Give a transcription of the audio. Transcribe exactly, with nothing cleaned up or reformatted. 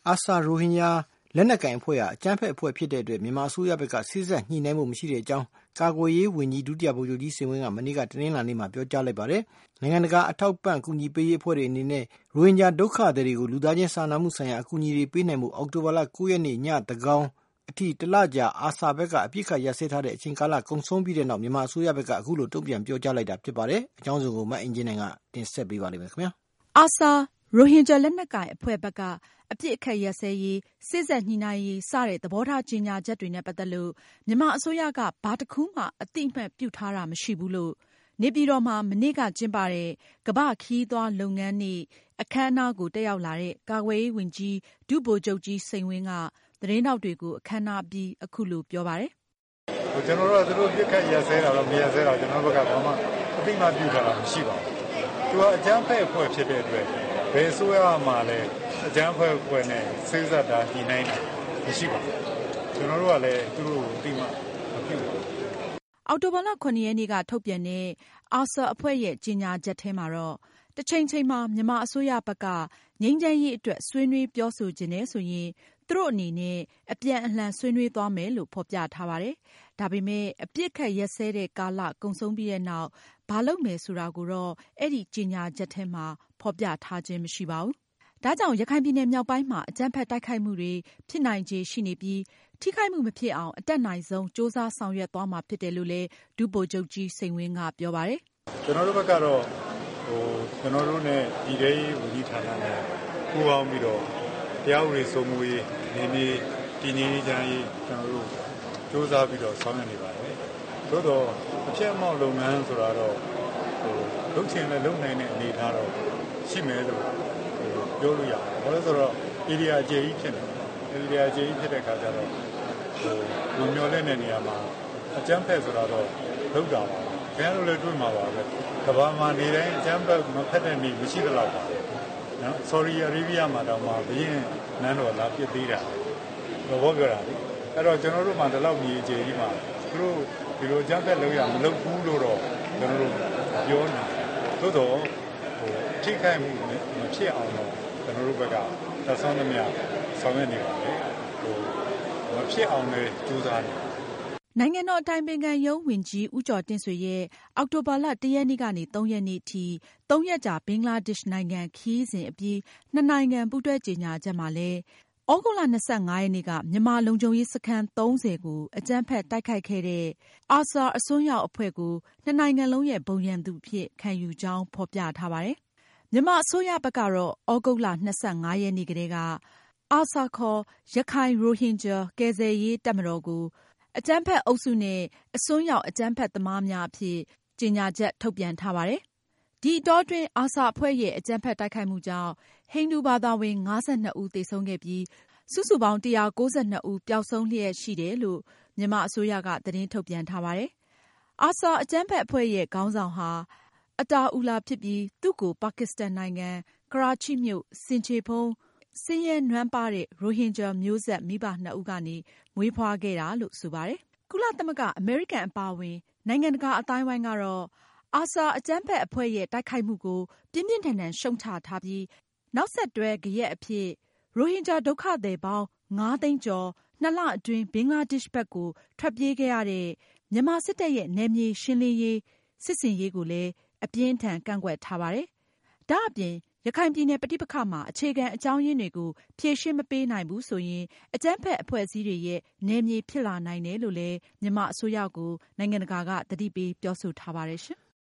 အာဆာရိုဟင်ဂျာလက်နက်ကိုင်အဖွဲ့ဟာအကြမ်းဖက်အဖွဲ့ဖြစ်တဲ့အတွက်မြန်မာအစိုးရဘက်ကစစ်ဆက်ညှိနှိုင်းမှုမရှိတဲ့အကြောင်းကာကွယ်ရေးဝန်ကြီးဒုတိယဗိုလ်ချုပ်ကြီးစိန်ဝင်းကမနေ့ကတနင်္လာနေ့မှာပြောကြားလိုက်ပါတယ်။နိုင်ငံတကာအထောက်ပံ့ကူညီပေးရေးအဖွဲ့တွေအနေနဲ့ရိုဟင်ဂျာဒုက္ခသည်တွေကိုလူသားချင်းစာနာမှုဆိုင်ရာအကူအညီတွေပေးနိုင်မှုအောက်တိုဘာလ၉ရက်နေ့ညသန်းခေါင်အထိတလကြာအာဆာဘက်ကအပြစ်ခတ်ရပ်စဲထားတဲ့အချိန်ကာလကုန်ဆုံးပြီးတဲ့နောက်မြန်မာအစိုးရဘက်ကအခုလိုတုံ့ပြန်ပြောကြားလိုက်တာဖြစ်ပါတယ်။အကြောင်းစုံကိုမအင်ဂျင်နိုင်ကတင်ဆက်ပေးပါလိမ့်မယ်ခင်ဗျာ။အာဆာရိုဟင်ဂျာလက်နက်ကိုင်အဖွဲ့ဘက်ကအပြစ်အခတ်ရပ်စဲရေးစစ်ဆက်ညှိနှိုင်းရေးစတဲ့သဘောထားကြေညာချက်တွေနဲ့ပတ်သက်လို့မြန်မာအစိုးရကဘာတစ်ခုမှအတိအမှတ်ပြုထားတာမရှိဘူးလို့နေပြည်တော်မှာမနေ့ကကျင်းပတဲ့ကမ္ဘာ့ခရီးသွားလုပ်ငန်းနေ့အခမ်းအနားကိုတက်ရောက်လာတဲ့ကာကွယ်ရေးဝန်ကြီးဒုဗိုလ်ချုပ်ကြီးစိန်ဝင်းကသတင်းထောက်တွေကိုအခမ်းအနားပြီးအခုလိုပြောပါတယ်။ကျွန်တော်တို့ကသူတို့ပြစ်ခတ်ရစဲတာတော့မရစဲတာကျွန်တော်တို့ဘက်ကဘာမှအတိအမှတ်ပြုထားတာမရှိပါဘူး။သူကအကြမ်းဖက်အဖွဲ့ဖြစ်တဲ့အတွက်ဘယ်ဆိုရမှာလဲအကြမ်းဖက်အဖွဲ့နဲ့စိစက်တာညှိနှိုင်းတာမရှိပါဘူး။ကျွန်တော်တို့ကလည်းသူတို့အတိအမှတ်မပြုပါဘူး။အောက်တိုဘာလခုနှစ်ရက်နေ့ကထုတ်ပြန်တဲ့အာဆာအဖွဲ့ရဲ့ကြေညာချက်ထဲမှာတော့တစ်ချိန်ချိန်မှာမြန်မာအစိုးရဘက်ကငြိမ်းချမ်းရေးအတွက်ဆွေးနွေးပြောဆိုခြင်းနဲ့ဆိုရင်သူတို့အနေနဲ့အပြန်အလှန်ဆွေးနွေးသွားမယ်လို့ဖော်ပြထားပါတယ်။ဒါပေမဲ့အပြစ်ခတ်ရက်စဲတဲ့ကာလကုန်ဆုံးပြီးတဲ့နောက်ဘာလုပ်မယ်ဆိုတာကိုတော့အဲ့ဒီကြေညာချက်ထဲမှာဖော်ပြထားခြင်းမရှိပါဘူး။ဒါကြောင့်ရခိုင်ပြည်နယ်မြောက်ပိုင်းမှာအကြမ်းဖက်တိုက်ခိုက်မှုတွေဖြစ်နိုင်ခြေရှိနေပြီးထိခိုက်မှုမဖြစ်အောင်အတက်နိုင်ဆုံးစ조사ဆောင်ရွက်သွားမှာဖြစ်တယ်လို့လည်းဒုဗိုလ်ချုပ်ကြီးစိန်ဝင်းကပြောပါတယ်။ကျွန်တော်တို့ဘက်ကတော့ဟိုကျွန်တော်တို့နဲ့ဒီဒေးဝန်ကြီးဌာနနဲ့ပူးပေါင်းပြီးတော့တရားဥပဒေစိုးမိုးရေးနေနေတည်ငြိမ်ကြရေးကျွန်တော်တို့စ조사ပြီးတော့ဆောင်ရွက်နေပါတယ်။သို့တော့အဖြစ်အမောက်လုပ်ငန်းဆိုတာတော့ဟိုလုပ်ချင်လည်းလုပ်နိုင်တဲ့အနေအထားတော့ရှိမယ်လို့ပြောလို့ရတယ်။ဘာလို့ဆိုတော့ area အကျယ်ကြီးဖြစ်နေတယ်။ area အကျယ်ကြီးဖြစ်တဲ့အခါကျတော့ဟိုလူမျိုးလက်တဲ့နေရာမှာအကြမ်းဖက်ဆိုတာတော့လုပ်တာပါ။ခင်ဗျားတို့လည်းတွေ့မှာပါပဲ။ကဘာမှာနေတိုင်းအကြမ်းဖက်မဖက်တဲ့နေမရှိသလောက်ပါ။နော် sorry Arabia မှာတော့မှဘရင်နန်းတော်လာပြစ်သေးတာ။ဘောပြောတာလေ။အဲ့တော့ကျွန်တော်တို့မှဒီလောက်မြေအကျယ်ကြီးမှာသူတို့ဒီလိုအကြမ်းဖက်လုပ်ရမလုပ်ဘူးလို့တော့ကျွန်တော်တို့ပြောနေ။သို့တော့ဟိုထိခိုက်မှုမဖြစ်အောင်တော့ကျွန်တော်တို့ဘက်ကသက်ဆောင်သမျှဆောင်ရွက်နေပါတယ်ဟိုမဖြစ်အောင်လည်းကြိုးစားနေနိုင်ငံတော်အတိုင်ပင်ခံရုံးဝန်ကြီးဦးကျော်တင့်ဆွေရဲ့အောက်တိုဘာလတရက်နေ့ကနေသုံးရက်နေ့ထိသုံးရက်ကြာဘင်္ဂလားဒေ့ရှ်နိုင်ငံခရီးစဉ်အပြီးနှစ်နိုင်ငံပူးတွဲကြေညာချက်မှာလည်းဩဂုတ်လ၂၅ရက်နေ့ကမြန်မာလုံခြုံရေးစခန်းသုံးဆယ်ကိုအကြမ်းဖက်တိုက်ခိုက်ခဲ့တဲ့အာဆာအစွန်းရောက်အဖွဲ့ကိုနှစ်နိုင်ငံလုံးရဲ့ဘုံရန်သူအဖြစ်ခံယူကြောင်းဖော်ပြထားပါတယ်။မြန်မာအစိုးရဘက်ကတော့ဩဂုတ်လ၂၅ရက်နေ့ကတည်းကအာဆာခေါ်ရခိုင်ရိုဟင်ဂျာကယ်ဆယ်ရေးတပ်မတော်ကိုအကြမ်းဖက်အုပ်စုနဲ့အစွန်းရောက်အကြမ်းဖက်သမားများအဖြစ်ကြေညာချက်ထုတ်ပြန်ထားပါတယ်။ဒီအတောအတွင်းအာဆာအဖွဲ့ရဲ့အကြမ်းဖက်တိုက်ခိုက်မှုကြောင့်ဟိန္ဒူဘာသာဝင်၅၂ဦးသေဆုံးခဲ့ပြီးစုစုပေါင်း၁၉၂ဦးပျောက်ဆုံးလျက်ရှိတယ်လို့မြန်မာအစိုးရကသတင်းထုတ်ပြန်ထားပါတယ်။အာဆာအကြမ်းဖက်အဖွဲ့ရဲ့ခေါင်းဆောင်ဟာအတာအူလာဖြစ်ပြီးသူ့ကိုပါကစ္စတန်နိုင်ငံကရာချိမြို့ဆင်ခြေဖုံးဆင်းရဲနွမ်းပါတဲ့ရိုဟင်ဂျာမျိုးဆက်မိဘနှစ်ဦးကနေမွေးဖွားခဲ့တာလို့ဆိုပါတယ်။ကုလသမဂ္ဂအမေရိကန်အပါအဝင်နိုင်ငံတကာအသိုင်းအဝိုင်းကတော့အာဆာအကြမ်းဖက်အဖွဲ့ရဲ့တိုက်ခိုက်မှုကိုပြင်းပြင်းထန်ထန်ရှုတ်ချထားပြီးနောက်ဆက်တွဲဂယက်အဖြစ်ရိုဟင်ဂျာဒုက္ခသည်ပေါင်းငါးသိန်းကျော်နှစ်လအတွင်းဘင်္ဂလားဒေ့ရှ်ဘက်ကိုထွက်ပြေးခဲ့ရတဲ့မြန်မာစစ်တပ်ရဲ့နယ်မြေရှင်းလင်းရေးစစ်ဆင်ရေးကိုလည်းအပြင်းထန်ကန့်ကွက်ထားပါတယ်။ဒါအပြင်ရခိုင်ပြည်နယ်ပဋိပက္ခမှာအခြေခံအကြောင်းရင်းတွေကိုဖြေရှင်းမပေးနိုင်ဘူးဆိုရင်အကြမ်းဖက်အဖွဲ့အစည်းတွေရဲ့နယ်မြေဖြစ်လာနိုင်တယ်လို့လည်းမြန်မာအစိုးရကိုနိုင်ငံတကာကသတိပေးပြောဆိုထားပါတယ်ရှင်။